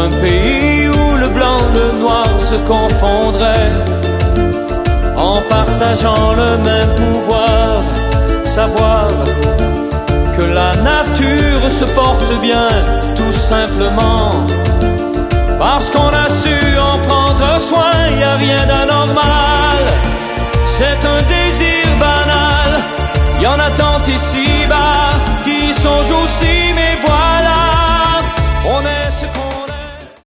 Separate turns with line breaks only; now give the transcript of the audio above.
un pays où le blanc, le noir se confondraient, en partageant le même pouvoir, savoir que la nature se porte bien, tout simplement, parce qu'on a su en prendre soin. Y a rien d'anormal, c'est un désir banal. Y en a tant ici-bas qui songent aussi